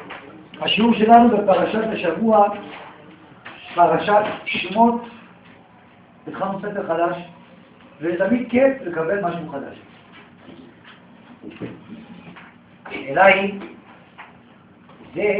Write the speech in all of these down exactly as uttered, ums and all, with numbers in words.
השיעור שלנו בפרשת השבוע, פרשת שמות, התחלנו ספר חדש, ותמיד כיף לקבל משהו חדש. השאלה היא, זה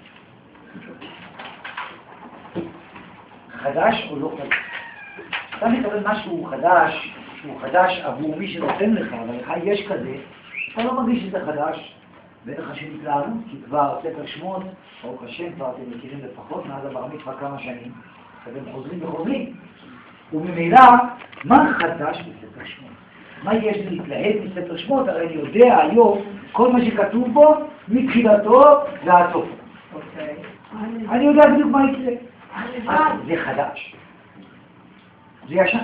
חדש או לא חדש? אתה מקבל משהו חדש, שהוא חדש עבור מי שנותן לך, אבל לך יש כזה, אתה לא מרגיש שזה חדש, ואין לך שום התלהבות, כי כבר ספר שמות, ברוך השם, כבר אתם מכירים לפחות, מאז הבר מצווה כמה שנים, אתם חוזרים וחוזרים. וממילא, מה חדש בספר שמות? מה יש לי להתלהב מספר שמות? הרי אני יודע היום, כל מה שכתוב בו, מתחילתו ועד סופו. אני יודע בדיוק מה יקרה. זה חדש. זה ישן.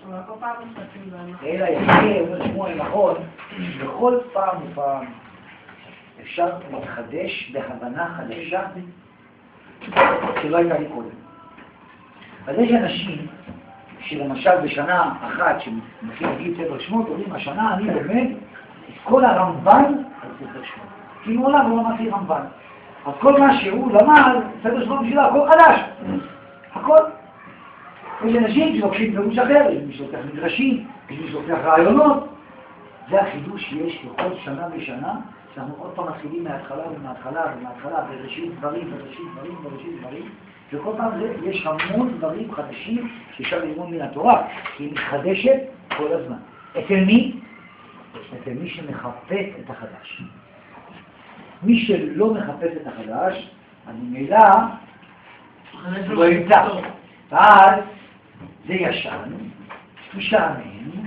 אלא יפה, אומר שמואל נכון, בכל פעם ופעם אפשר להתחדש בהבנה חדשה שלא הייתה לי קודם. אז יש אנשים שלמשל בשנה אחת שמתחיל להגיד ספר שמות, אומרים, השנה אני לומד את כל הרמב"ן על ספר שמות. כי מעולם לא למדתי רמב"ן. אז כל מה שהוא למד, ספר שמות בשבילה, הכל חדש. הכל. יש אנשים שלוקחים פירוש אחר, יש מי שלוקח מדרשים, יש מי שלוקח רעיונות. זה החידוש שיש בכל שנה ושנה, שאנחנו עוד פעם מתחילים מההתחלה ומההתחלה ומההתחלה, בראשית דברים, בראשית דברים, בראשית דברים. וכל פעם זה, יש המון דברים חדשים שאפשר ללמוד מן התורה, כי היא מתחדשת כל הזמן. אצל מי? אצל מי שמחפש את החדש. מי שלא מחפש את החדש, אז ממילא לא ימצא. ואז זה ישן, משעמם,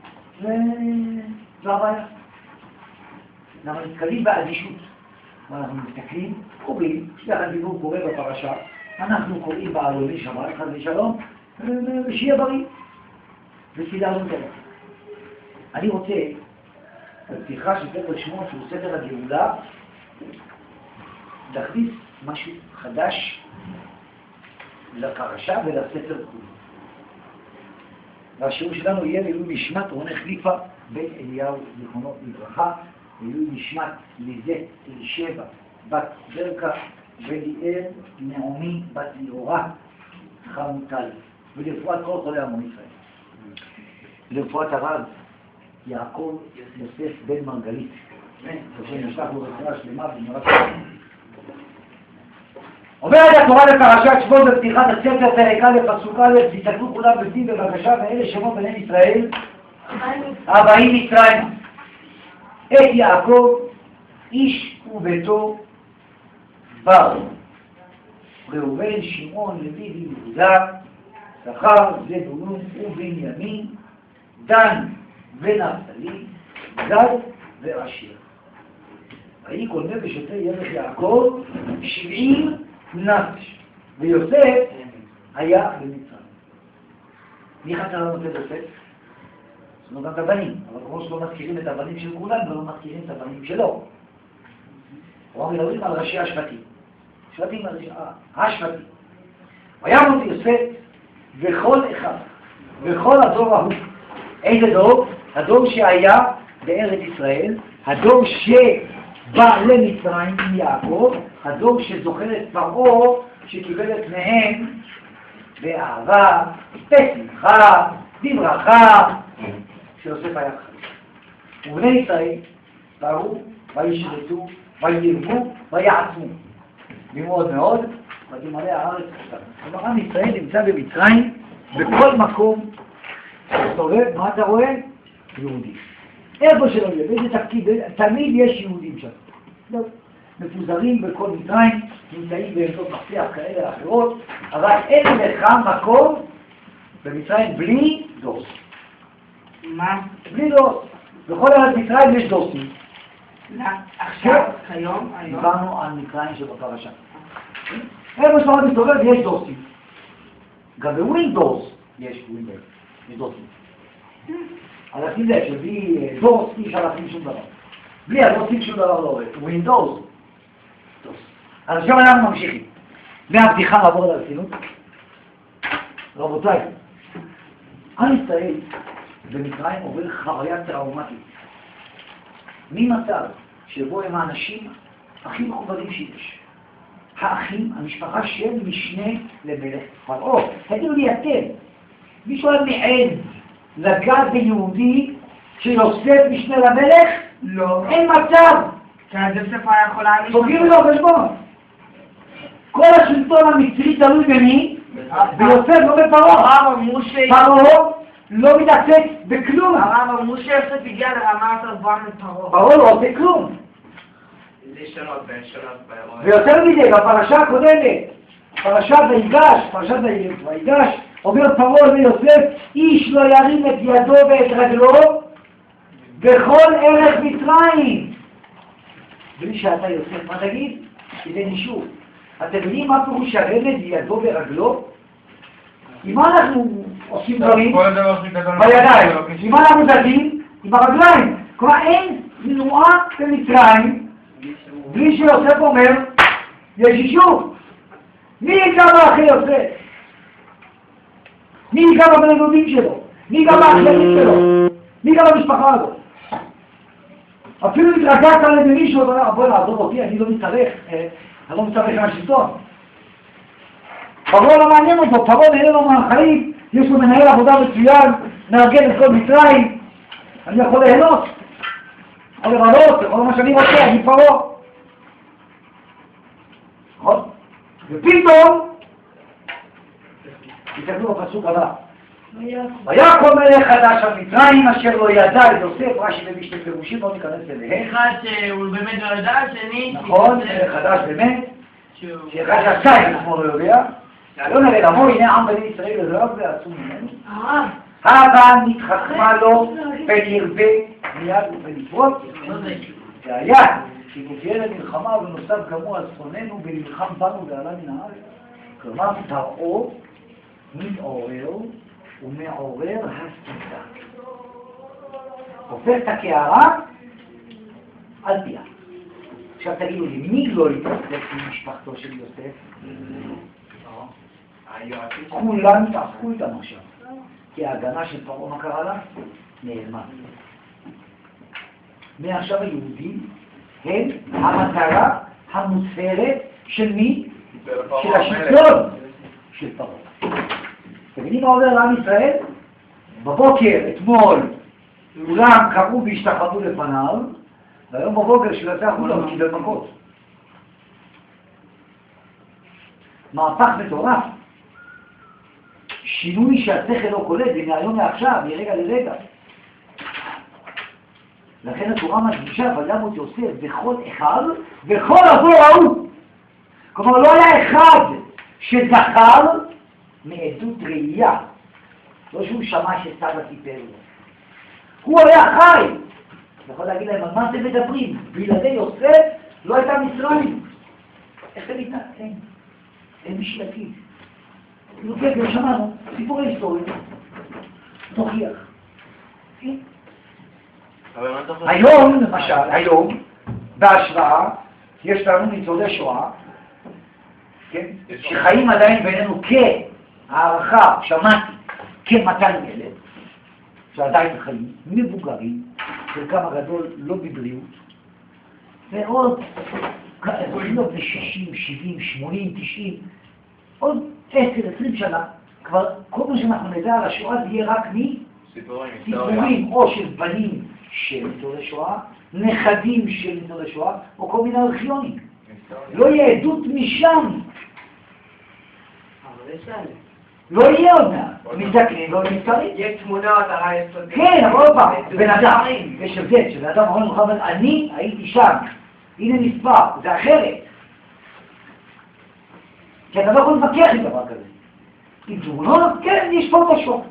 וזו הבעיה. אנחנו נתקלים באדישות. אנחנו מסתכלים, קוראים, שליח הדיבור קורא בפרשה, אנחנו קוראים בעלוני שמרה, חס ושלום, ושיהיה בריא. וסידרנו את זה. אני רוצה, בפתיחה של ספר שמות, שהוא ספר הגאולה, להכניס משהו חדש לפרשה ולספר כולו. והשיעור שלנו יהיה לעילוי נשמת רונה חליפה בן אליהו זיכרונו לברכה, לעילוי נשמת ליזת אלישבע בת ברקה וליאל נעמי בת ליאורה חמוטל, ולרפואת כל חולי עמו ישראל. לרפואת הרב יעקב יוסף בן מרגלית, שנשלח לו רפואה שלמה במהרה בימינו. אומרת התורה בפרשת שמות בפתיחת הספר פרק א' פסוק א', תסתכלו כולם בפי בבקשה, ואלה שמות בני ישראל הבאים מצרים. את יעקב איש וביתו בר, ראובן, שמעון, לוי ויהודה, יששכר, זבולון ובנימין, דן ונפתלי, גד ואשר. ויהי כל נפש יוצא ירך יעקב שבעים נפש, ויוסף היה במצרים. מי חסר לנו את יוסף? זאת אומרת גם את הבנים, אבל כמו שלא מזכירים את הבנים של כולם, ולא מזכירים את הבנים שלו. אנחנו מדברים על ראשי השבטים. שבטים, השבטים. וימות יוסף וכל אחד, וכל הדור ההוא. איזה דור? הדור שהיה בארץ ישראל, הדור שבא למצרים עם יעקב, הדור שזוכר את פרעה שקיבל את פניהם באהבה, בשמחה, בברכה, שיוסף היה חי. ובני ישראל באו, וישרתו, וירבו, ויעצמו. במאוד מאוד, ותמלא הארץ עכשיו. כלומר, עם ישראל נמצא במצרים, בכל מקום, מסתובב, מה אתה רואה? יהודים. איפה שלא יהיה, באיזה תפקיד, תמיד יש יהודים שם. לא, מפוזרים בכל מצרים, נמצאים בעמדות מפתח כאלה אחרות, אבל אין לך מקום במצרים בלי דוס. מה? בלי דוס. בכל ארץ מצרים יש דוסים. לא, עכשיו, היום, היום. דיברנו על מצרים שבפרשה. איפה שלא מסתובב יש דוסים. גם בווינדוס יש ווינדוס. יש דוסים. אבל שים לב שבלי דוס אי אפשר להכין שום דבר. בלי הדוסים שום דבר לא עובד. ווינדוס. דוס. אז עכשיו אנחנו ממשיכים. מהבדיחה לעבור על הרצינות. רבותיי, עם ישראל במצרים עובר חוויה טראומטית. ממצב שבו הם האנשים הכי מכובדים שיש. האחים, המשפחה של משנה למלך פרעה. תגידו לי אתם, מישהו היה מעז לגעת ביהודי שיוסף משנה למלך? לא. אין מצב. כי אז יוסף היה יכול להעניש. סוגרים לו חשבון. כל השלטון המצרי תלוי במי? ביוסף, לא בפרעה. הרב אמרו ש... פרעה לא מתעסק בכלום. הרב אמרו שיוסף הגיע לרמה יותר גבוהה מפרעה. פרעה לא עושה כלום. זה שונות בין שונות באירוע. ויותר מזה, בפרשה הקודמת, פרשת ויגש, פרשת ויגש, אומר פרעה ליוסף, איש לא ירים את ידו ואת רגלו בכל ארץ מצרים. בלי שאתה יוסף, מה תגיד? זה נישוב. אתם יודעים מה פירוש ירים את ידו ורגלו? עם מה אנחנו עושים דברים? בידיים. עם מה אנחנו זזים? עם הרגליים. כלומר אין תנועה במצרים בלי שיוסף אומר, יש יישוב. מי ייגע באחי יוסף? מי ייגע בבני דודים שלו? מי ייגע באחיינים שלו? מי ייגע במשפחה הזאת? אפילו התרגעת עליהם למישהו, אתה אומר, בוא נעזור אותי, אני לא מתארך, אני לא מתארך מהשלטון. פרעה לא מעניין אותו, פרעה נהנה לו מהחיים, יש לו מנהל עבודה מצוין, מארגן את כל מצרים, אני יכול ליהנות, יכול לבלות, יכול מה שאני רוצה, אני פרעה. נכון? ופתאום, תסתכלו בפסוק הבא, ויקום מלך חדש על מצרים אשר לא ידע את יוסף, רש"י מביא שני פירושים, לא ניכנס אליהם. אחד שהוא באמת לא ידע, השני... נכון, מלך חדש באמת, שאחד שעשה את עצמו לא יודע, לא נראה לבוא, הנה עם בני ישראל וזה רק ועצום ממנו. הבא נתחכמה לו ונרבה מיד ונפרוץ, והיה שתהיה למלחמה ונוסף כמוה על שונאינו ונלחם בנו ועלה מן הארץ. כלומר, פרעה מתעורר ומעורר הסתה. הופך את הקערה על פיה. עכשיו תגידו לי, מי לא התעסק עם משפחתו של יוסף? כולם התעסקו איתם עכשיו. כי ההגנה של פרעה, מה קרה לה? נעלמה. מעכשיו היהודים הם המטרה המוצהרת של מי? של השלטון של פרעה. אתם יודעים מה אומר לעם ישראל? בבוקר, אתמול, כולם קראו והשתחוו לפניו, והיום בבוקר שלצה החוצה הוא קיבל מכות. מהפך מטורף. שינוי שהשכל לא קולט, זה מהיום מעכשיו, מרגע לרגע. לכן התורה מדגישה, וימות יוסף בכל אחד, בכל הדור ההוא. כלומר, לא היה אחד שזכר מעדות ראייה. לא שהוא שמע שסבא סיפר לו. הוא היה חי. אתה יכול להגיד להם, על מה אתם מדברים? בלעדי יוסף לא הייתה מצרים. איך זה מתנהל? אין. אין משלטים. כאילו כן, גם שמענו, סיפורי היסטוריה. תוכיח. כן. היום, למשל, היום, בהשוואה, יש לנו ניצולי שואה, כן? שחיים עדיין בינינו כהערכה, שמעתי, כ-מאתיים אלף, שעדיין חיים, מבוגרים, חלקם הגדול לא בבריאות, ועוד, לא ב-שישים, שבעים, שמונים, תשעים, עוד עשר, עשרים שנה, כבר כל מה שאנחנו נדע על השואה זה יהיה רק מי? סיפורים או של בנים של ניצולי שואה, נכדים של ניצולי שואה, או כל מיני ארכיונים. לא יהיה עדות משם. לא יהיה עוד מעט. מזדקנים לא נזכרים. יש תמונות, הרי יש תמונות. כן, אבל עוד פעם, בן אדם, יש הבדל, שבן אדם אומר מוחמד, אני הייתי שם, הנה מספר, זה אחרת. כי אתה לא יכול להתווכח עם דבר כזה. עם תמונות, כן, יש פה משהו.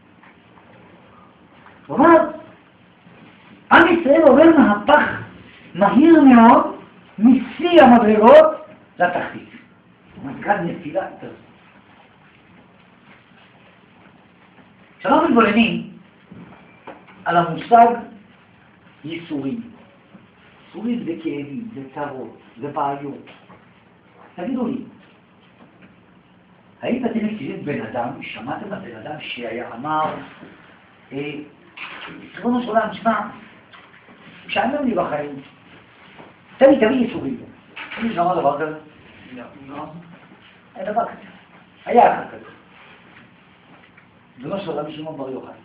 זאת אומרת, עם ישראל עובר מהפך מהיר מאוד משיא המדרגות לתחתית. זאת אומרת, כאן נפילה יותר. כשאנחנו מתבוננים על המושג ייסורים. ייסורים זה כאבים, זה צרות, זה בעיות. תגידו לי, האם אתם מכירים בן אדם, שמעתם על בן אדם שהיה אמר, ריבונו של עולם, שמע, משעמם לי בחיים, תמיד תמיד ייסורים. מי שמע דבר כזה? לא. היה דבר כזה. היה אחד כזה. זה לא של רבי שמעון בר יוחאי.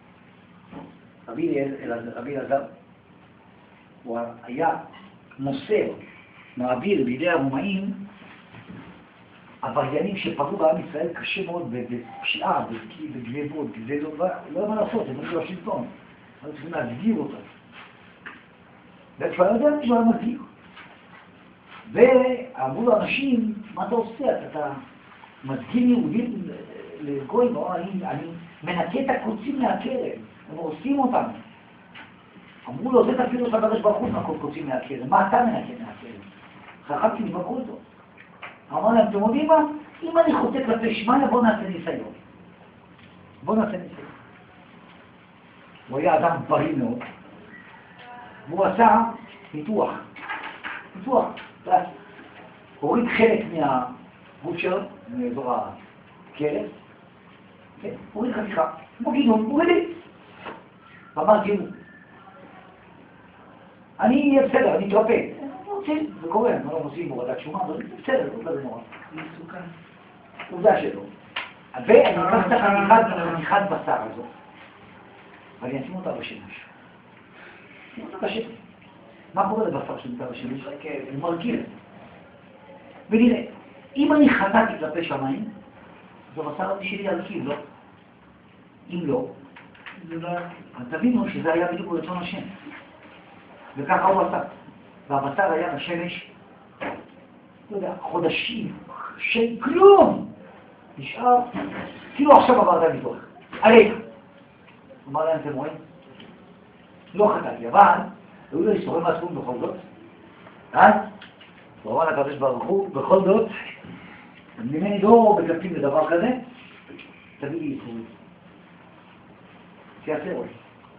רבי אלעזר, הוא היה מוסר, מעביר בידי הרומאים, עבריינים שפגעו בעם ישראל קשה מאוד בפשיעה, בגנבות, גזלות, לא יודע מה לעשות, הם לא השלטון, אבל צריכים להסגיר אותם. וכבר יודע מי שהוא היה מסגיר. ואמרו לאנשים, מה אתה עושה? אתה מסגיר יהודים לגוי, אני מנקה את הקוצים מהכרם, הם עושים אותם. אמרו לו, זה תפילו אותה בראש ברחוץ מהכל קוצים מהכרם, מה אתה מנקה מהכרם? חכמתי לבקרו אותו. אמר להם, אתם יודעים מה? אם אני חוטא כלפי שמיה, בוא נעשה ניסיון. בוא נעשה ניסיון. הוא היה אדם בריא מאוד, והוא עשה ניתוח. ניתוח, פלסטי. הוריד חלק מהגוף שלו, מאזור הכרס, הוריד חתיכה, כמו גינון, הוריד לי. ואמר, תראו, אני אהיה בסדר, אני אתרפא. זה קורה, אנחנו לא עושים הורדת שומה, אבל זה בסדר, לא כזה נורא. מסוכן. עובדה שלא. ואני אקח את החניכת בשר הזו, ואני אשים אותה בשמש. אשים אותה בשמש. מה קורה לבשר שנמצא בשמש? הוא מרכיב. ונראה, אם אני חטאתי כלפי שמיים, זה בשר שלי ירכיב, לא? אם לא, אז תבינו שזה היה בדיוק ברצון השם. וככה הוא עשה. והבשר היה בשמש, לא יודע, חודשים, של כלום. נשאר, כאילו עכשיו עברת מתוך. עליך. אמר להם, אתם רואים? לא חטאתי, אבל היו לו איסורים מעצמם בכל זאת. אז, הוא אמר לקדוש ברוך הוא, בכל זאת, ממני לא מקפים לדבר כזה, תביא לי איסורים. שיעשה רואה.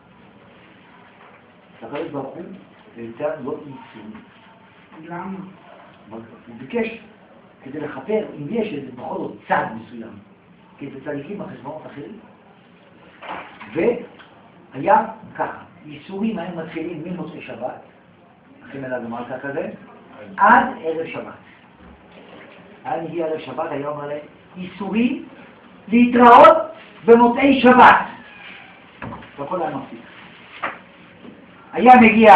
הקדוש ברוך הוא, ויתן לא איסורים. למה? הוא ביקש כדי לחפר אם יש איזה בכל זאת צד מסוים, כי זה צדיקים בחשבונות אחרים. והיה ככה, איסורים היו מתחילים ממוצאי שבת, אחרי מלאג המלכה כזה, עד ערב שבת. היה מגיע ערב שבת, היה אומר להם, איסורים להתראות במוצאי שבת. והכל היה מפסיק. היה מגיע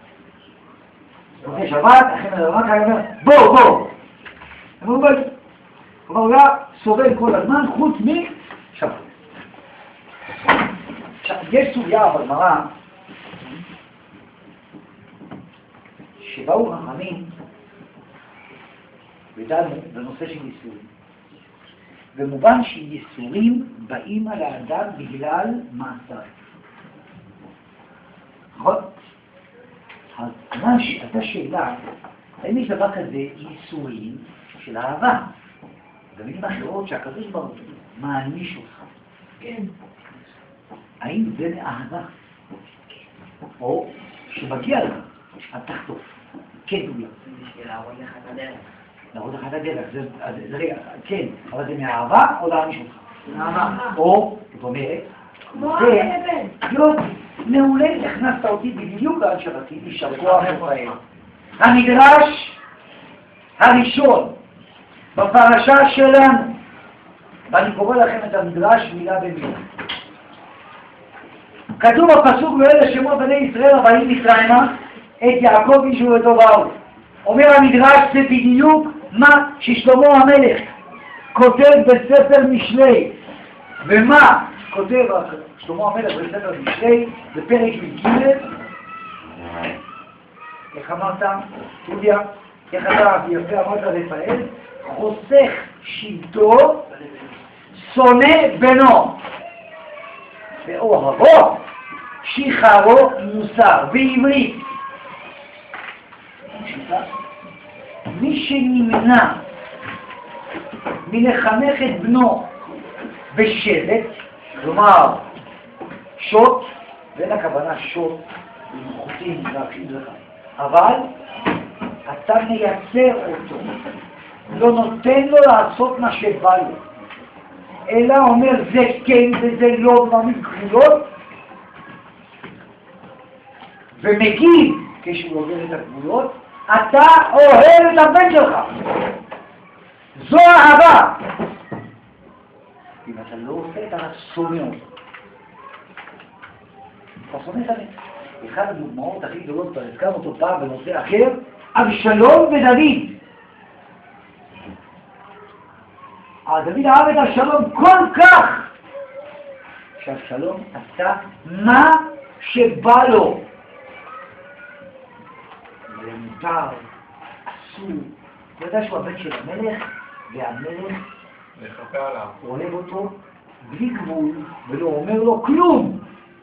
מוצאי שבת, אחרי מלאג המלכה היה אומר, בוא, בוא. הם אומרים בואי. כלומר, הוא היה סובל כל הזמן, חוץ משבת. עכשיו, יש סוגיה בגמרא, שבאו חכמים ודנו בנושא של ייסורים. במובן שייסורים באים על האדם בגלל מעשר. נכון? אז הייתה שאלה, האם יש דבר כזה ייסורים של אהבה? במילים אחרות שהקדוש ברוך הוא מעניש אותך. כן. האם זה מאהבה? או שמגיע לך, אז תחטוף. כן, דוגלה. בשביל להראות לך את הדרך. להראות לך את הדרך, זה רגע, כן, אבל זה מאהבה או להעניש אותך? מאהבה. או, זאת אומרת, זה, יופי, מעולה, הכנסת אותי בדיוק על שבתי, יישר כוח רפאל. המדרש הראשון בפרשה שלנו, ואני קורא לכם את המדרש מילה במילה. כתוב בפסוק ואלה שמות בני ישראל הבאים מצרימה את יעקב איש ובתו באו. אומר המדרש זה בדיוק מה ששלמה המלך כותב בספר משלי. ומה כותב שלמה המלך בספר משלי בפרק י"ג? איך אמרת, יהודיה? איך אתה יפה אמרת רפאל? חוסך שבטו, שונא בנו, ואוהבו שיחרו מוסר. בעברית, מי שנמנע מלחנך את בנו בשבט, כלומר שוט, ואין הכוונה שוט חוטים להכחיד לך, אבל אתה מייצר אותו, לא נותן לו לעשות מה שבא לו, אלא אומר זה כן וזה לא, מעמיד גבולות, ומגיב כשהוא עובר את הגבולות, אתה אוהב את הבן שלך. זו אהבה. אם אתה לא עושה את הרצוניות, אתה שונא את הבן. אחד הדוגמאות הכי גדולות, כבר הזכרנו אותו פעם בנושא אחר, אבשלום ודוד. דוד אהב את אבשלום כל כך, שאבשלום עשה מה שבא לו. מותר, אסור. הוא יודע שהוא הבן של המלך, והמלך אוהב אותו בלי גבול, ולא אומר לו כלום.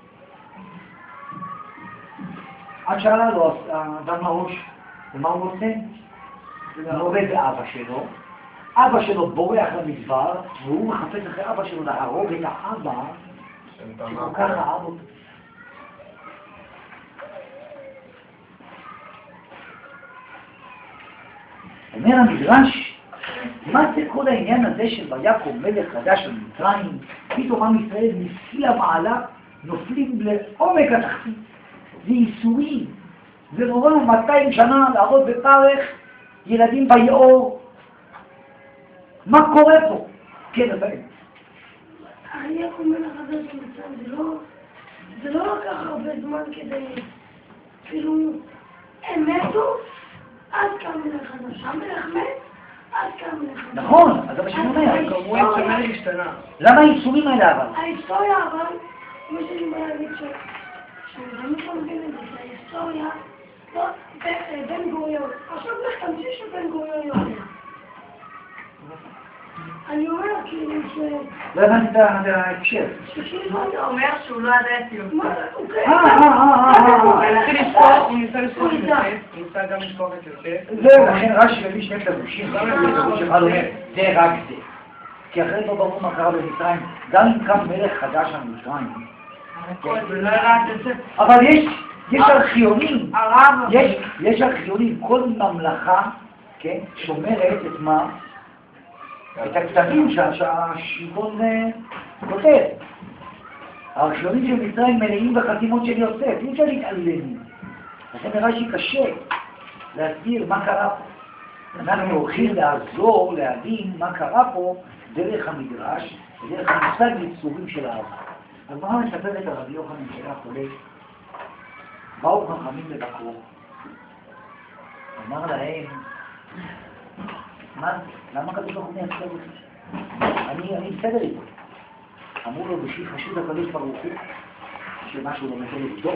עד שעלה לו אדם לראש, ומה הוא עושה? הוא עובד באבא שלו, אבא שלו בורח למדבר, והוא מחפש אחרי אבא שלו להרוג את האבא, שכל כך אהב אותו. אומר המדרש, מה זה כל העניין הזה של ויקום מלך חדש על מצרים? פתאום עם ישראל משיא המעלה נופלים לעומק התחתית. זה ייסורים, זה נורא מאתיים שנה לעבוד בפרך, ילדים ביאור. מה קורה פה? כן, הבאים. ויקום מלך חדש על מצרים, זה לא לקח הרבה זמן כדי, כאילו, הם מתו, אז קם מלך חדש, המלך מת, אז קם מלך חדש. נכון, אז זה מה שאני אומר. למה הייסורים האלה אבל? ההיסטוריה אבל, כמו שאני בא להגיד ש... שאני לא מבין את זה, ההיסטוריה, בן גוריון, עכשיו לך תמציא שבן גוריון יודע. אני אומר כאילו ש... לא הבנתי את ההקשר. אתה אומר שהוא לא ידע את יוסף. אה, אה, אה, אה, הוא ניסה לשכוח את יוסף, הוא ניסה גם לשכוח את יוסף. זהו, לכן רש"י מביא שני פירושים, שאחד אומר, זה רק זה. כי אחרי לא ברור מה קרה במצרים, גם אם קם מלך חדש על מצרים. ולא הראה את יוסף. אבל יש ארכיונים, יש ארכיונים, כל ממלכה שומרת את מה? את הכתבים שהשלטון כותב. הארכיונים של מצרים מלאים בחתימות של יוסף, אי אפשר להתעלם. לכן נראה שקשה להסביר מה קרה פה. אנחנו הולכים לעזור, להבין מה קרה פה דרך המדרש, ודרך המושג ייסורים של האהבה. אז מה מספרת הרבי יוחנן שהיה חולה? באו חכמים לבקרו. אמר להם, מה? למה כתוב לך מייצר אותי? אני בסדר איתו. אמרו לו בשביל חשוד הקדוש ברוך הוא, שמשהו לא יכול לבדוק.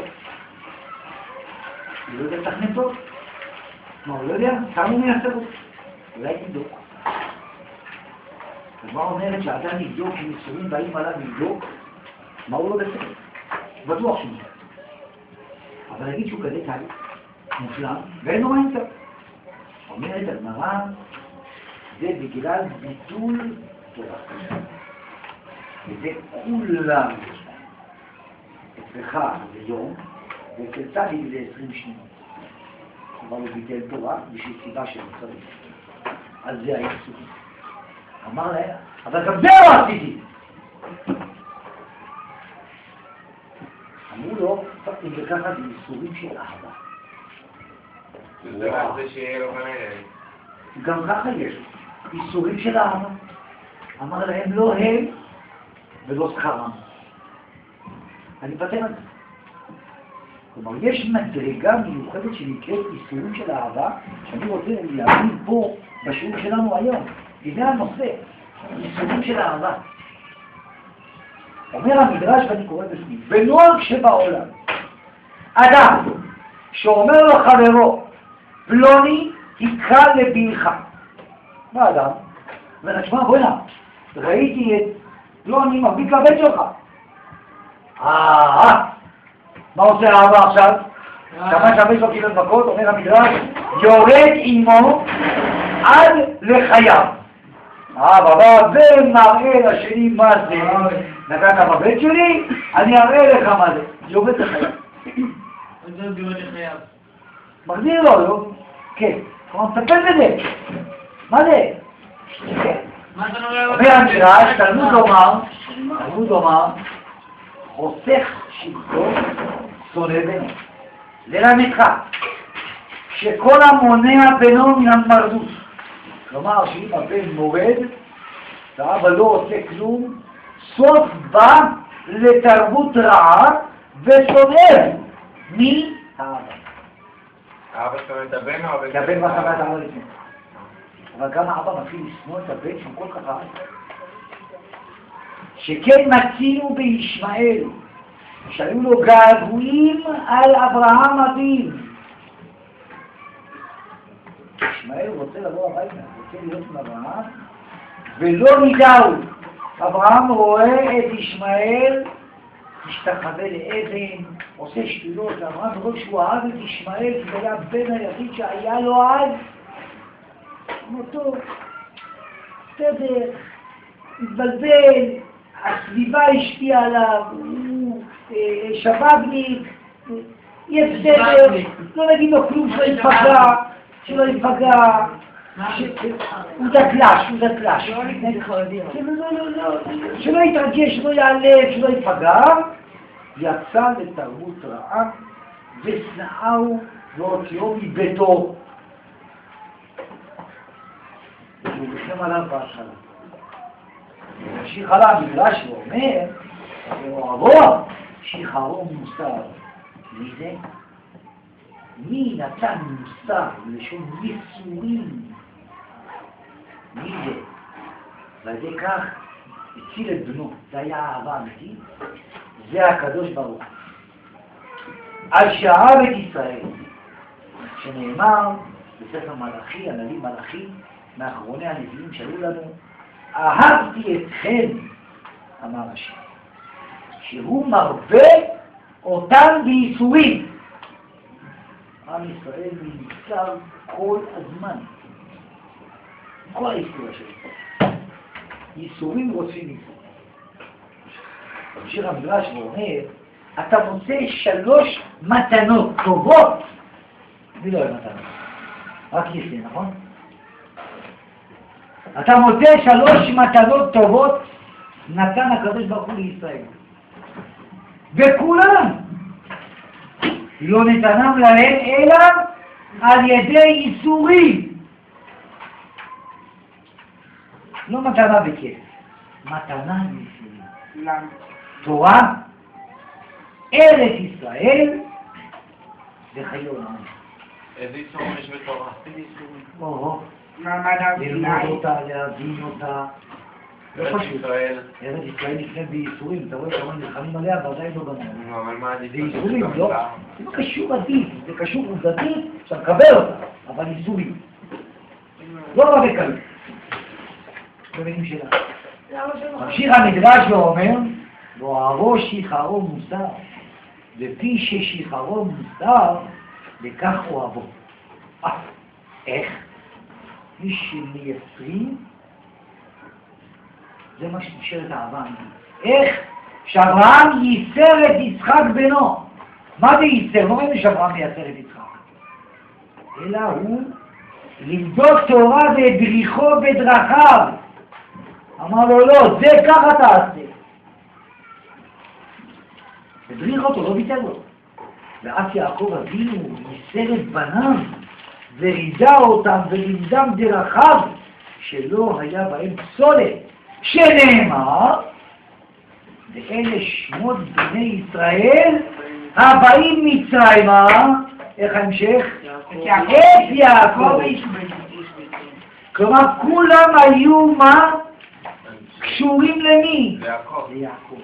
הוא לא יודע לתכנן טוב. מה, הוא לא יודע? כמה הוא מייצר אותי? אולי תבדוק. ומה אומרת שאדם יבדוק, אם ייסורים באים עליו לבדוק, מה הוא לא בסדר? בטוח שהוא בסדר. אבל להגיד שהוא כזה קל, מושלם, ואין לו מה יותר. אומרת הגמרא, זה בגלל ביטול תורה. וזה כולם אצלך ביום, ואצל צדיק זה עשרים שניות. אבל הוא ביטל תורה בשביל סיבה של צריך. אז זה היסוד. אמר להם, אבל גם זה לא עשיתי. אמרו לו, אם זה ככה זה ייסורים של אהבה. זה רק זה שיהיה לו כנראה. גם ככה יש ייסורים של אהבה. אמר להם, לא הם ולא שכרם. אני פתר את זה. כלומר, יש מדרגה מיוחדת שנקראת ייסורים של אהבה, שאני רוצה להבין פה בשיעור שלנו היום. זה הנושא, ייסורים של אהבה. אומר המדרש, ואני קורא בפנים, בנוהג שבעולם, אדם שאומר לו חברו, פלוני תקרא לבנך. מה אדם? אומר, תשמע, בואי נע, ראיתי את פלוני מביא לבית שלך. אה, מה עושה האבא עכשיו? כמה שהבית שלו קיבל מכות, אומר המדרש, יורד עמו עד לחייו. האבא בא ומראה לשני מה זה. נגעת בבית שלי, אני אראה לך מה זה. יורד לחייו. זה יורד לחייו. מחזיר לו, לא? כן. כלומר, מטפל בזה. מה זה? כן. מה אתה נורא? אומר המדרש, תלמוד לומר, תלמוד לומר, חוסך שבטו, שונא בנו. ללמדך, שכל המונע בינו מן המרדות. כלומר, שאם הבן מורד, והאבא לא עושה כלום, סוף בא לתרבות רעה וסובר מהאבא. האבא שונא את הבן או הבן? כי הבן מה סבא את האבא לפני. אבל גם האבא מתחיל לשנוא את הבן שהוא כל כך רע. שכן מצינו בישמעאל, שהיו לו געגועים על אברהם אביו. ישמעאל רוצה לבוא הביתה, רוצה להיות עם אברהם, ולא נידעו. אברהם רואה את ישמעאל, משתחווה לאבן, עושה שתילות לאברהם, ורוב שהוא אהב את ישמעאל, כי זה היה הבן היחיד שהיה לו אז. אמר טוב, בסדר, התבלבל, הסביבה השפיעה עליו, הוא שבבניק, יהיה בסדר, לא נגיד לו כלום שלא יפגע, שלא יפגע, הוא דקלש, הוא דקלש, שלא יתרגש, שלא יעלב, שלא יפגע, יצא לתרבות רעה ושנאהו והוציאו מביתו. הוא לכם עליו בהתחלה. המשיך עליו בגלל שהוא אומר, ואוהבו שיחרו מוסר. מי זה? מי נתן מוסר לשון ייסורים? מי זה? ועל זה כך הציל את בנו. זה היה אהבה אמיתית. זה הקדוש ברוך. על שאהב את ישראל, שנאמר בספר מלאכי, הנביא מלאכי, מאחרוני הנביאים שהיו לנו, אהבתי אתכם, אמר השם, שהוא מרבה אותם בייסורים. עם ישראל נמצא כל הזמן, כל ההיסטוריה שלו. ייסורים רוצים ייסורים. שיר המדרש ואומר, אתה מוצא שלוש מתנות טובות, ולא אוהב מתנות, רק יפה, נכון? אתה מוצא שלוש מתנות טובות נתן הקדוש ברוך הוא לישראל. וכולם לא נתנם להם אלא על ידי ייסורים. לא מתנה בכיף, מתנה ייסורים. למה? תורה, ארץ ישראל וחיי עולם. איזה איסורים יש בתורה? או, מעמד הר ללמוד סיני. אותה, להבין אותה. לא ארץ פשוט. ישראל. ארץ ישראל לפני בייסורים, אתה רואה כמה נלחמים עליה ועדיין לא גמרנו. נו, אבל מה עדיף? זה ייסורים, לא? זה לא קשור עדיף, זה קשור עובדתית, שאתה מקבל אותה, אבל ייסורים. לא רבה בקלות. במילים שלה. למה שלא? ממשיך המדרש ואומר, ואוהבו שיחרו מוסר, ופי ששיחרו מוסר, וכך אוהבו. אה, איך? מי שמייסרים, זה מה שנשאר את האהבה. איך? שאברהם ייסר את יצחק בנו. מה זה ייסר? לא ראינו שאברהם ייסר את יצחק. אלא הוא למדוד תורה והדריכו בדרכיו. אמר לו, לא, זה ככה תעשה. הדריך אותו, לא ביטל לו. ואז יעקב אבינו ייסר את בניו, ורידה אותם ולימדם דרכיו, שלא היה בהם פסולת, שנאמר, ואלה שמות בני ישראל הבאים מצרימה, איך ההמשך? את יעקב. כלומר, כולם היו מה? קשורים למי? ליעקב. ליעקב.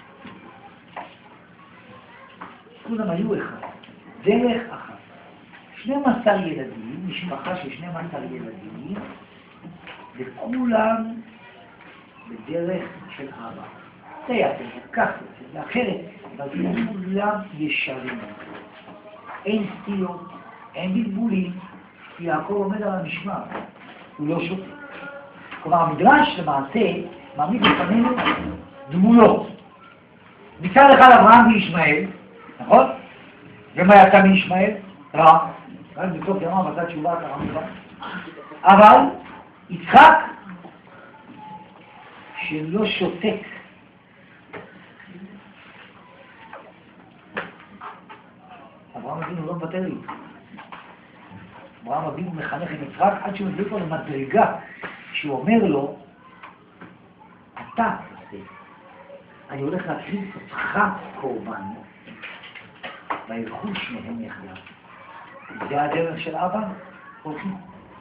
כולם היו אחד, דרך אחת. שנים עשר ילדים, משפחה של שנים עשר ילדים, וכולם בדרך של אבא. זה יפה, ככה, זה אחרת, אבל כולם ישרים. אין סטיות, אין בלבולים, יעקב עומד על המשמר, הוא לא שותה. כלומר, המדרש למעשה מעמיד לפנינו דמויות. מצד אחד אברהם וישמעאל, נכון? ומה יצא מישמעאל? רע. רק בסוף ימיו עשה תשובה ככה מובן. אבל יצחק שלא שותק. אברהם אבינו לא מוותר לי. אברהם אבינו מחנך את יצחק עד שהוא מביא אותו למדרגה, שהוא אומר לו, אתה תעשה, אני הולך להקריב אותך קורבן, וילכו שניהם יחדיו. זה הדרך של אבא, הולכים.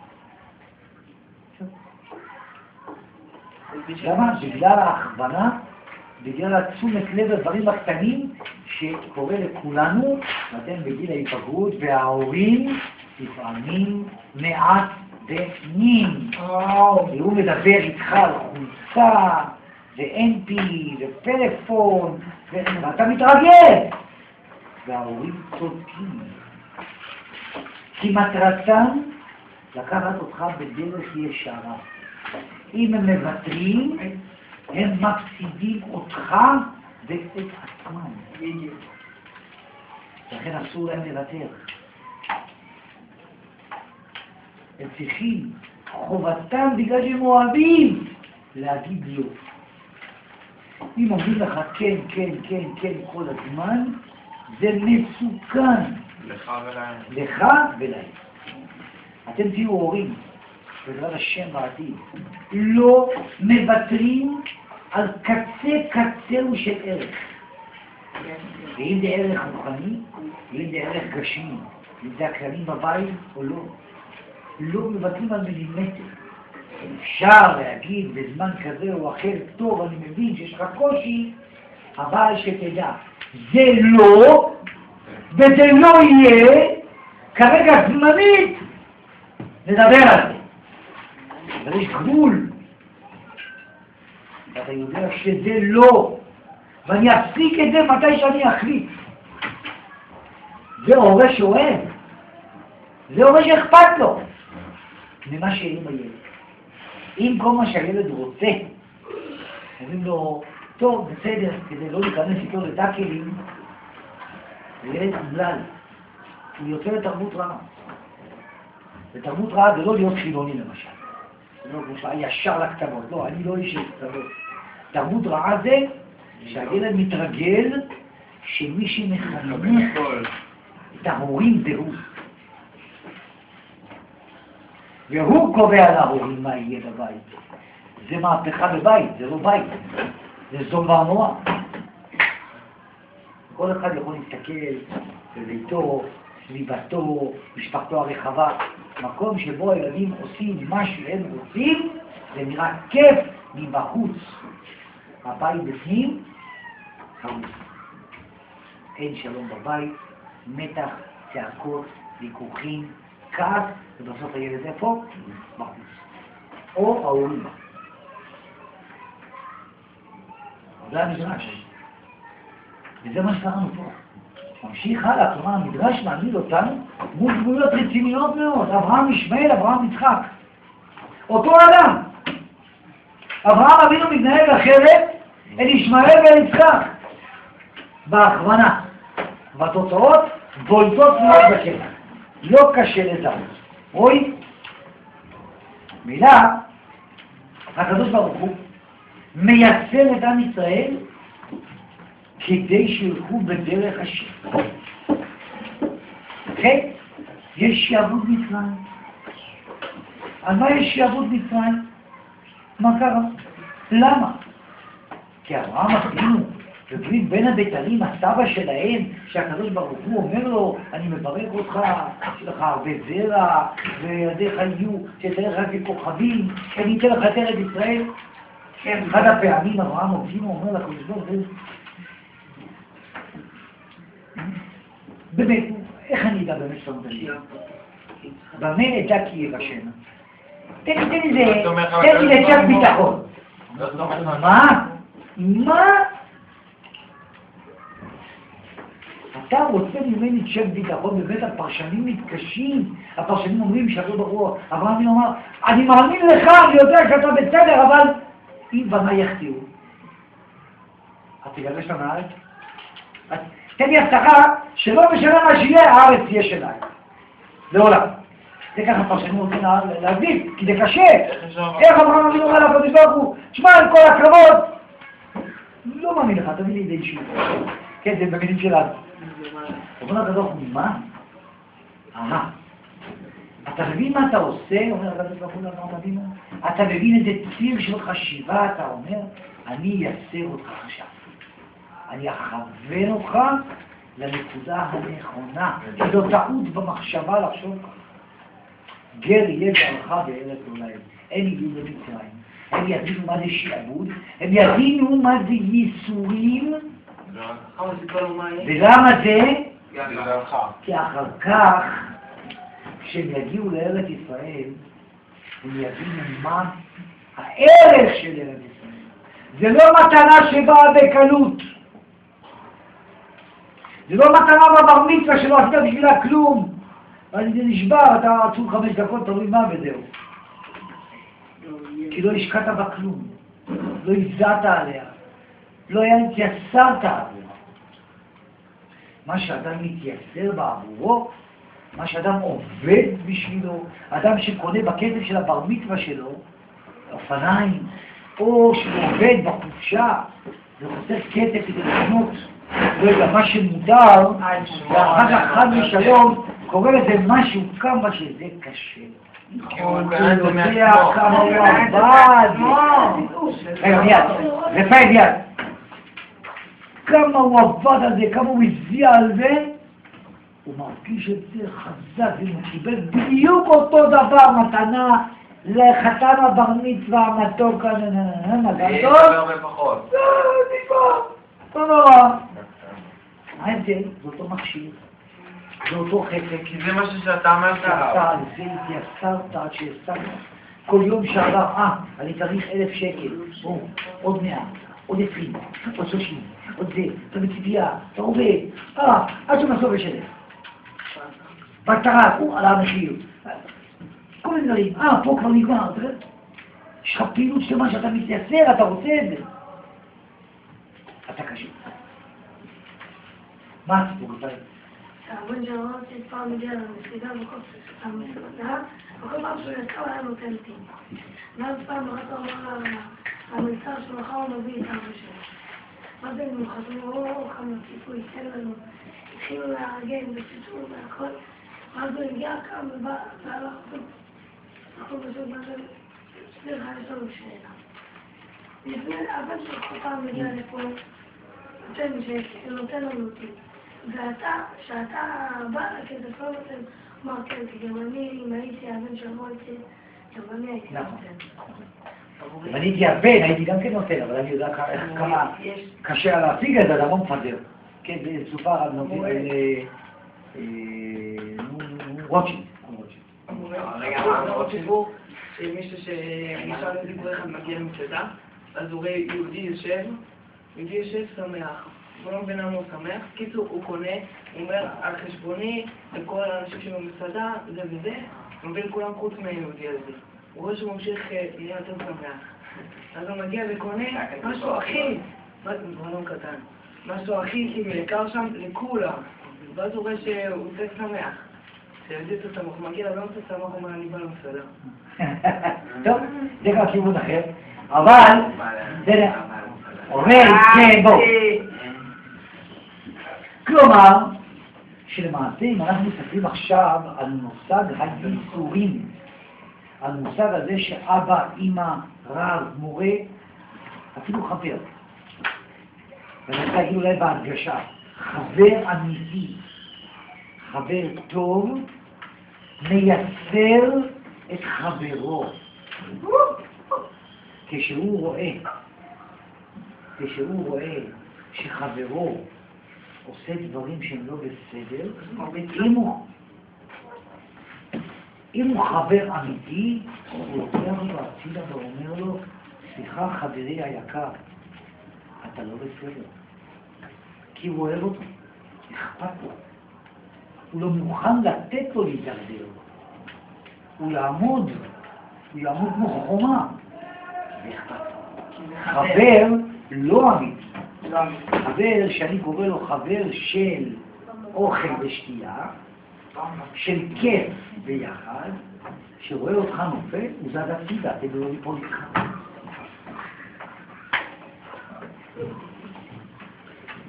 למה? בגלל ההכוונה, בגלל התשומת לב הדברים הקטנים שקורה לכולנו, ואתם בגיל ההיפגעות, וההורים לפעמים מעט דנים. והוא מדבר איתך על חולצה, ואם פי, ופלאפון, ואתה מתרגל. וההורים צודקים. כי מטרתם לקחת אותך בדרך ישרה. אם הם מוותרים, הם מפסידים אותך ואת עצמם. לכן אסור להם לוותר. הם צריכים, חובתם בגלל שהם אוהבים, להגיד לא. אם אומרים לך כן, כן, כן, כן כל הזמן, זה מסוכן. לך ולהם. לך ולהם. אתם תהיו הורים, בעזרת השם בעתיד, לא מוותרים על קצה קצהו של ערך. ואם זה ערך רוחני, ואם זה ערך גשמי, אם זה הכללים בבית או לא. לא מוותרים על מילימטר. אפשר להגיד בזמן כזה או אחר, טוב, אני מבין שיש לך קושי, אבל שתדע, זה לא, וזה לא יהיה, כרגע זמנית, נדבר על זה. אבל יש גבול. ואתה יודע שזה לא, ואני אפסיק את זה מתי שאני אחליט. זה הורה שאוהב. זה הורה שאכפת לו. ממה שיהיה עם הילד. אם כל מה שהילד רוצה, אומרים לו, טוב, בסדר, כדי לא להיכנס איתו לדקלים, לילד אומלל. הוא יוצא לתרבות רעה. ותרבות רעה זה לא להיות חילוני למשל. זה לא כמו שהיה ישר לקטנות. לא, אני לא איש של קטנות. תרבות רעה זה שהילד מתרגל שמי שמחנך את ההורים זה הוא. והוא קובע להורים מה יהיה בבית. זה מהפכה בבית, זה לא בית. זה זום והמוח. כל אחד יכול להסתכל בביתו, סביבתו, משפחתו הרחבה. מקום שבו הילדים עושים מה שהם רוצים, זה נראה כיף מבחוץ. הבית בפנים, חרוץ. אין שלום בבית, מתח, צעקות, ויכוחים, כעס, ובסוף הילד איפה? בחוץ. או ההורים. זה המדרש. וזה מה שקראנו פה. ממשיך הלאה, כלומר המדרש מעמיד אותנו מול דמויות רציניות מאוד. אברהם ישמעאל, אברהם יצחק. אותו אדם. אברהם אבינו מתנהג אחרת אל ישמעאל ואל יצחק. בהכוונה. והתוצאות בולטות מאוד בשטח. לא קשה לזהות. רואי? מילה, הקדוש ברוך הוא מייצר את עם ישראל כדי שילכו בדרך השם. אוקיי? יש שעבוד מצרים. על מה יש שעבוד מצרים? מה קרה? למה? כי אברהם אבינו ובריאת בין הבתרים, הסבא שלהם, שהקדוש ברוך הוא אומר לו, אני מברך אותך, יש לך הרבה זרע, וידיך יהיו, שתלך רק ככוכבים, אני אתן לך את ארץ ישראל. אחד הפעמים אברהם אבינו אומר לקדוש ברוך הוא, באמת, איך אני אדע באמת שאתה מדבר? במה אדע כי יבשנה? תן לי זה, תן לי לצ'ק ביטחון. מה? מה? אתה רוצה ממני צ'ק ביטחון, באמת הפרשנים מתקשים, הפרשנים אומרים שהקדוש ברוך הוא, אברהם אבינו אמר, אני מאמין לך, אני יודע שאתה בסדר, אבל אם במה יחטיאו? את תגרש לנו הארץ? תן לי הבטחה שלא משנה מה שיהיה, הארץ תהיה שלנו. לעולם. זה ככה הפרשנים רוצים להגיד, כי זה קשה. איך אברהם אבינו אומר לקדוש ברוך הוא, תשמע, עם כל הכבוד, לא מאמין לך, תביא לי לידי אישיות. כן, זה במילים שלנו. אומר הקדוש ברוך הוא, מה? אהה. אתה מבין מה אתה עושה? אומר הקדוש ברוך הוא לאברהם אבינו. אתה מבין איזה ציר של חשיבה אתה אומר? אני אייסר אותך עכשיו. אני אכוון אותך לנקודה הנכונה. זו טעות במחשבה לחשוב ככה. גר יהיה בערך בארץ לא להם. הם יבינו למצרים. הם יבינו מה זה שעבוד. הם יבינו מה זה ייסורים. ולמה זה? כי אחר כך, כשהם יגיעו לארץ ישראל, הם יבינו מה הערך של ארץ ישראל. זה לא מתנה שבאה בקלות. זה לא מתנה בבר מצווה שלא עשית בשבילה כלום. ואז זה נשבר, אתה עצור חמש דקות, תלוי מה וזהו. כי לא השקעת בה כלום. לא הזעת עליה. לא התייסרת עליה. מה שאדם מתייסר בעבורו, מה שאדם עובד בשבילו, אדם שקונה בכסף של הבר מצווה שלו, אופניים, או שהוא עובד בחופשה וחוסר כסף כדי לקנות, לא יודע, מה שמותר, ואחר כך חד משלום קורא לזה משהו כמה שזה קשה. הוא יודע כמה הוא עבד. רגע, מיד, רפאי מיד. כמה הוא עבד על זה, כמה הוא הזיע על זה, הוא מרגיש את זה חזק, והוא קיבל בדיוק אותו דבר, מתנה לחתן הבר מצווה, המתוק, מגל טוב. זה הרבה פחות. זה טיפה, לא נורא. מה ההבדל? זה אותו מכשיר, זה אותו חפק. כי זה משהו שאתה אמרת שאתה על זה התייסרת עד שהסתרת. כל יום שעבר, אה, אני צריך אלף שקל, או, עוד מאה, עוד עשרים, עוד שלושים, עוד זה, אתה בציפייה, אתה עובד, אה, עד שמסוף לשלם. בטרה, הוא עלה המחיר. כל מיני דברים, אה, פה כבר נגמר, תראה. יש לך פעילות שלמה שאתה מתייסר, אתה רוצה את זה. אתה קשה. מה הסיפור הזה? שהבן שלו רוצה פעם מגיע למסעדה וכל המסעדה, וכל פעם שהוא יצא הוא היה נותן לי. ואז פעם אחת הוא אמר המלצר שהוא מחר הוא מביא את אבא שלו. ואז הם חשבו, או כמה סיפור ייתן לנו. התחילו להרגן וסיפור והכל. ואז הוא הגיע כאן ובא והלך אותו. אנחנו פשוט משהו, סליחה, יש לנו שאלה. לפני, הבן שלו כל פעם מגיע לפה, נותן שקל, נותן לנו אותי. ואתה, כשאתה בא לכסף לא נותן מרקל, כי גם אני, אם הייתי הבן של מויצי, גם אני הייתי נותן. אם אני הייתי הבן, הייתי גם כן נותן, אבל אני יודע כמה קשה להשיג את זה, אתה לא מפזר. כן, זה סופר על נותן, רוטשילד. רגע, עוד סיפור, שמישהו שנשאר לדיבור אחד מגיע למסעדה, אז הוא רואה יהודי יושב, יהודי יושב שמח. הוא לא מבין למה הוא שמח, קיצור הוא קונה, הוא אומר על חשבוני לכל האנשים שבמסעדה, זה וזה, הוא מבין כולם חוץ מהיהודי הזה. הוא רואה שהוא ממשיך נהיה יותר שמח. אז הוא מגיע וקונה משהו הכי, בלון קטן, משהו הכי כאילו יקר שם לכולם. ואז הוא רואה שהוא יותר שמח. כשהיהודי יותר שמח, הוא מגיע לבן יותר שמח, הוא אומר אני בא למסעדה. טוב, זה כבר כיוון אחר, אבל, זה אומר, כן, בוא. כלומר, שלמעשה אם אנחנו מסתכלים עכשיו על מושג הייסורים, על מושג הזה שאבא, אמא, רב, מורה, אפילו חבר. ואני רוצה להגיד אולי בהדגשה, חבר אמיתי, חבר טוב, מייסר את חברו. כשהוא רואה, כשהוא רואה שחברו עושה דברים שהם לא בסדר, אם הוא, אם הוא חבר אמיתי, הוא לוקח אותו הצידה ואומר לו, סליחה חברי היקר, אתה לא בסדר. כי הוא אוהב אותו, אכפת לו. הוא לא מוכן לתת לו להידרדר. הוא יעמוד, הוא יעמוד כמו חומה. ואכפת לו. חבר לא אמיתי. חבר שאני קורא לו חבר של אוכל ושתייה, של כיף ביחד, שרואה אותך נופל, הוא זז הצידה, כדי לא ליפול איתך.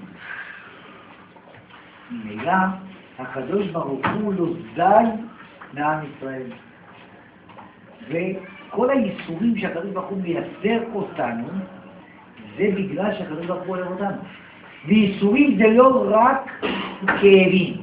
ממילא, הקדוש ברוך הוא לא זז מעם ישראל. וכל הייסורים שהקדוש ברוך הוא מייסר אותנו, זה בגלל שהקדוש ברוך הוא אוהב אותנו. וייסורים זה לא רק כאבים.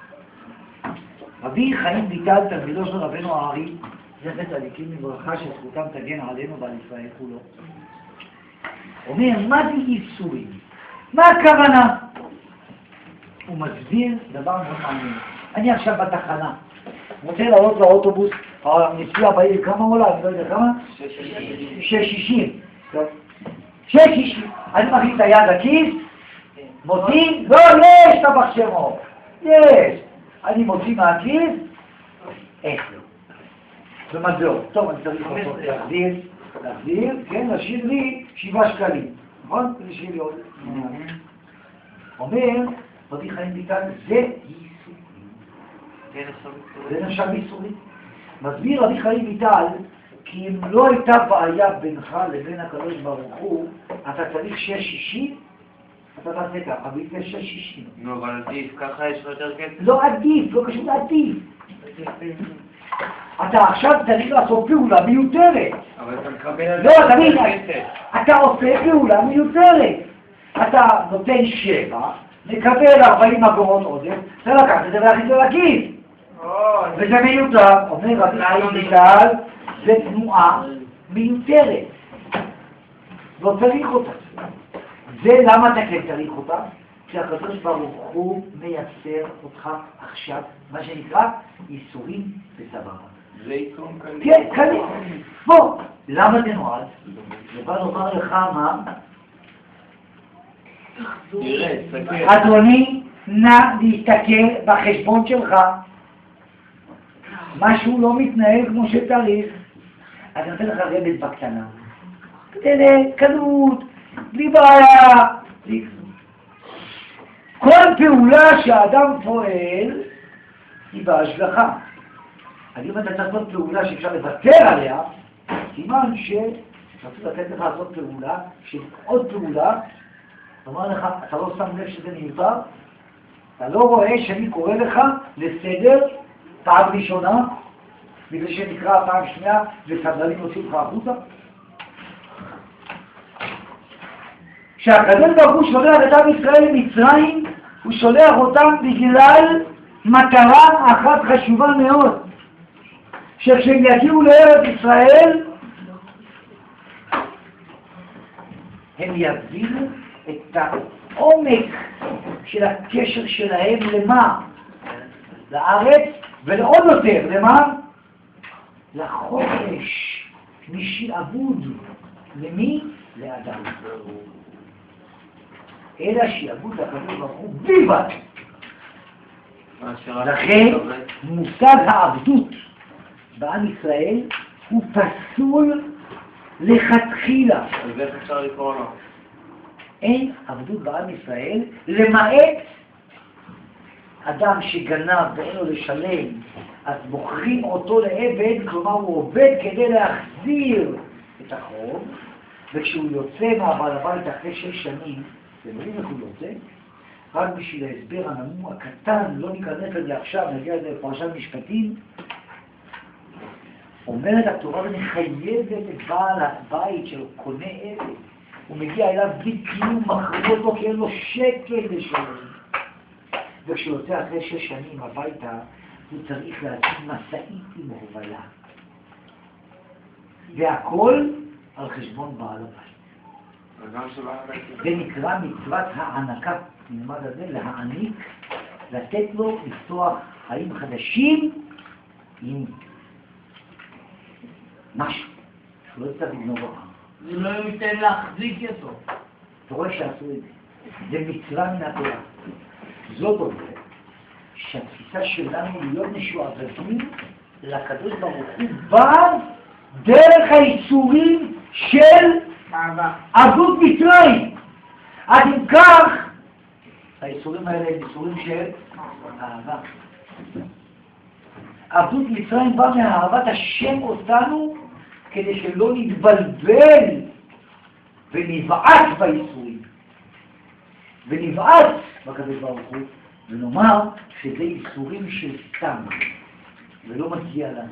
רבי חיים ויטל, תלמידו של רבנו הארי, זכר צדיקים לברכה שזכותם תגן עלינו ועל ישראל כולו, אומר, מה זה ייסורים? מה הכוונה? הוא מסביר דבר מאוד מעניין. אני עכשיו בתחנה, רוצה לעלות לאוטובוס, הנסיעה בעיר כמה עולה? אני לא יודע כמה? שש שישים. שש שישים. אני מכניס את היד לכיס, מוציא, לא, יש טבח שמו. יש. אני מוציא מהכיס, איך לא? ומדוע? טוב, אני צריך להחזיר, להחזיר, כן, להשאיר לי שבעה שקלים. נכון? להשאיר לי עוד. אומר, רבי חיים ויטל, זה ייסורים. זה נחשב ייסורים. מסביר רבי חיים ויטל, כי אם לא הייתה בעיה בינך לבין הקדוש ברוך הוא, אתה צריך שש שישים, אתה תעשה ככה, ויתן שש שישים. נו, אבל עדיף, ככה יש לך יותר כסף? לא עדיף, לא קשור לעדיף. אתה עכשיו צריך לעשות פעולה מיותרת. אבל אתה מקבל על לא, זה תמיד, כסף. אתה עושה פעולה מיותרת. אתה נותן שבע, מקבל ארבעים אגורות עודף, אתה לקחת את זה והכניס לכיס. וזה מיותר. אומר רבי חיים ויטל, זה תנועה מיותרת. לא צריך אותה. זה למה אתה כן צריך אותה? כי הקדוש ברוך הוא מייסר אותך עכשיו, מה שנקרא ייסורים בסבבה. זה ייסורים קלים. כן, קלים. בוא, למה זה נועד? זה בא לומר לך מה? תראה, תסתכל. אדוני, נא להסתכל בחשבון שלך. משהו לא מתנהל כמו שצריך. אז אני נותן לך רבד בקטנה. תראה, קלות, בלי בעיה. כל פעולה שהאדם פועל היא בהשגחה. אז אם אתה צריך לעשות פעולה שאפשר לוותר עליה, סימן שרצו לתת לך לעשות פעולה, שעוד פעולה, אומר לך, אתה לא שם לב שזה מיותר, אתה לא רואה שאני קורא לך לסדר פעם ראשונה, בגלל שנקרא פעם שנייה וסדרנים עושים לך החוצה? כשהקדוש ברוך הוא שולח את עם ישראל למצרים, הוא שולח אותם בגלל מטרה אחת חשובה מאוד, שכשהם יגיעו לארץ ישראל, הם יבינו את העומק של הקשר שלהם למה? לארץ, ולעוד יותר, למה? לחופש משעבוד. למי? לאדם. אלא שיעבוד לקדוש ברוך הוא בלבד. לכן מושג העבדות בעם ישראל הוא פסול לכתחילה. אז איך אפשר לקרוא לו? אין עבדות בעם ישראל למעט אדם שגנב ואין לו לשלם, אז בוחרים אותו לעבד, כלומר הוא עובד כדי להחזיר את החוב, וכשהוא יוצא מהבעל הבית אחרי שש שנים, אתם יודעים איך הוא יוצא? רק בשביל ההסבר הנמוך הקטן, לא ניכנס לזה עכשיו, נגיע לזה לפרשת משפטים, אומרת התורה ומחייבת את בעל הבית שלו, קונה עבד, הוא מגיע אליו בלי כלום, מחריב אותו כי אין לו שקל לשלם. וכשהוא יוצא אחרי שש שנים הביתה, הוא צריך להציג משאית עם הובלה. והכל על חשבון בעל הבית. זה נקרא מצוות הענקה, נלמד הזה, להעניק, לתת לו לפתוח חיים חדשים עם משהו, שהוא לא יצטרך לגנוב אותך. זה לא ייתן להחזיק אותו. אתה רואה שעשו את זה. זה מצווה מן התורה. זאת אומרת שהתפיסה שלנו להיות משועבדים לקדוש ברוך הוא בא דרך האיסורים של עבדות מצרים. עד אם כך, האיסורים האלה הם איסורים של אהבה. עבדות מצרים בא מאהבת השם אותנו כדי שלא נתבלבל ונבעט באיסורים. ונבעט בקדוש ברוך הוא ונאמר שזה איסורים של סתם. ולא מגיע לנו.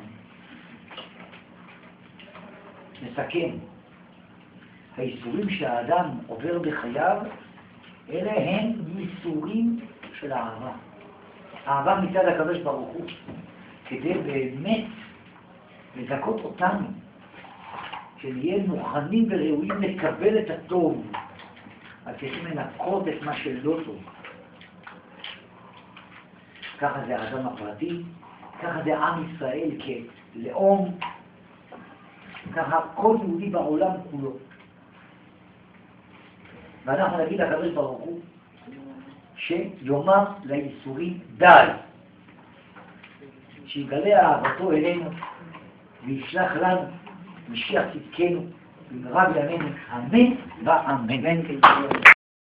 נסכם, האיסורים שהאדם עובר בחייו, אלה הם איסורים של האהבה. האהבה מצד הקדוש ברוך הוא, כדי באמת לזכות אותנו, שנהיה מוכנים וראויים לקבל את הטוב, אז צריכים לנקות את מה שלא טוב. ככה זה האדם הפרטי, ככה זה עם ישראל כלאום, ככה כל יהודי בעולם כולו. ואנחנו נגיד לקדוש ברוך הוא שיאמר לאיסורים די, שיגלה אהבתו אלינו וישלח לנו משיח צדקנו במהרה בימינו, אמן ואמן.